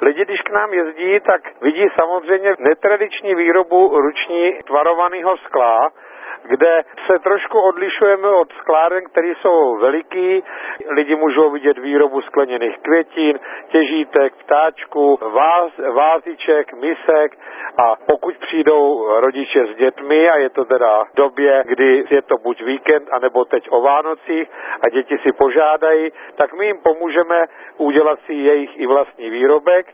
Lidi, když k nám jezdí, tak vidí samozřejmě netradiční výrobu ruční tvarovaného skla, kde se trošku odlišujeme od skláren, které jsou veliký. Lidi můžou vidět výrobu skleněných květin, těžítek, ptáčků, váziček, misek a pokud přijdou rodiče s dětmi a je to teda v době, kdy je to buď víkend, anebo teď o Vánocích a děti si požádají, tak my jim pomůžeme udělat si jejich i vlastní výrobek.